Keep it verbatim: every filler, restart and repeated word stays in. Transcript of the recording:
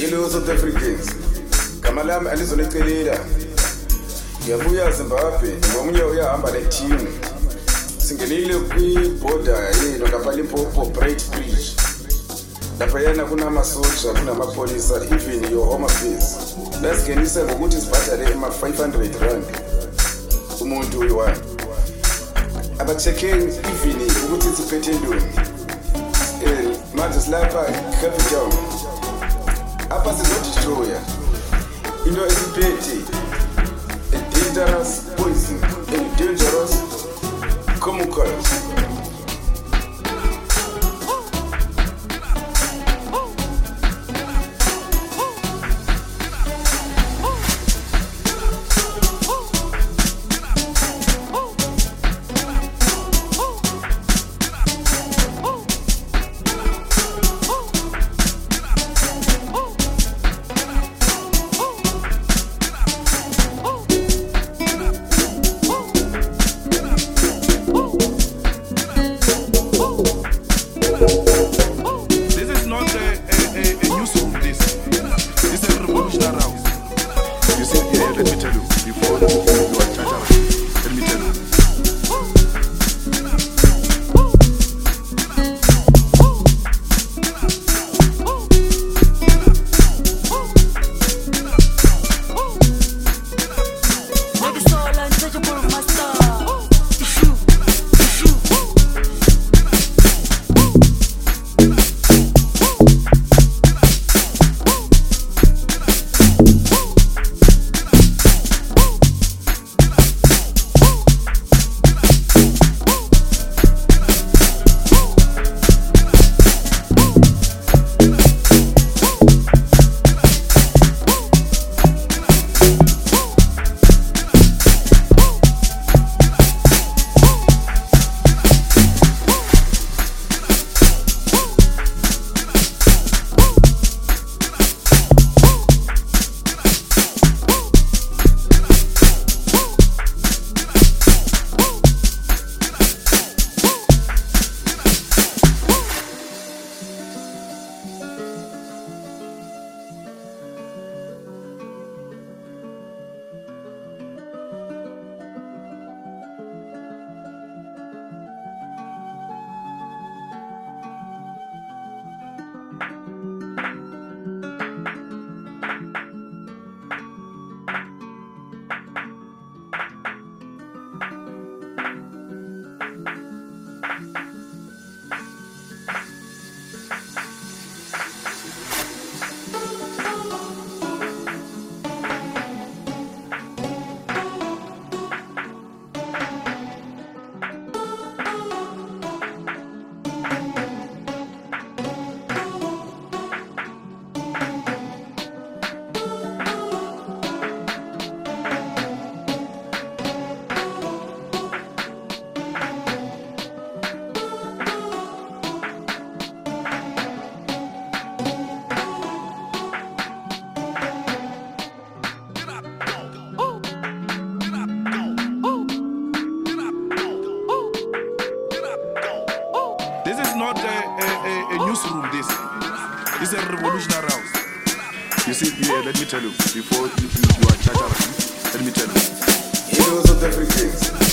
Hello South Africans. Gama lami alizonicelela. Ngiyabuya Zimbabwe, ngomunye uyahamba ne-team. Singenile kwi-border yenu lapha Limpopo Bright Bridge. Lapha yana kunamasoja, kunamapolisa, even your home affairs. Lasingenise ngokuthi sibhadale ima-five hundred rand umuntu uyi-one. Abacheckeni even ukuthi siphethe ntoni. Eh manje silapha Cape Town. Apa sizodistroya into esiphethe a dangerous poison, a dangerous chemicals. Not a, a, a newsroom, this. This is a revolutionary house. You see, here, let me tell you, before you, you are chattering, let me tell you. Hello South Africans.